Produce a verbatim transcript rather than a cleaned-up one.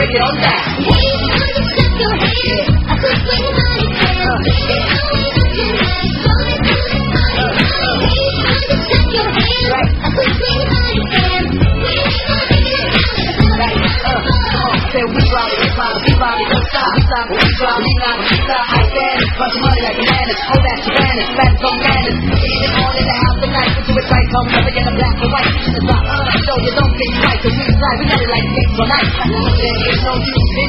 break it on down. Your head, I could bring money down. It's only looking like rolling through the night. Understand your head, I could bring money down. We ain't gonna get it down. Say we rob it, we rob it, we rob it, don't stop. We stop, we drop, we not, we stop. I stand it, bunch of money like bananas. Hold that Savannah, fast on manners. Even on in the house tonight, we do it right, come never get a black or white. It's a rock, uh, show you don't think right, so we slide, we got it like six or night. There is no use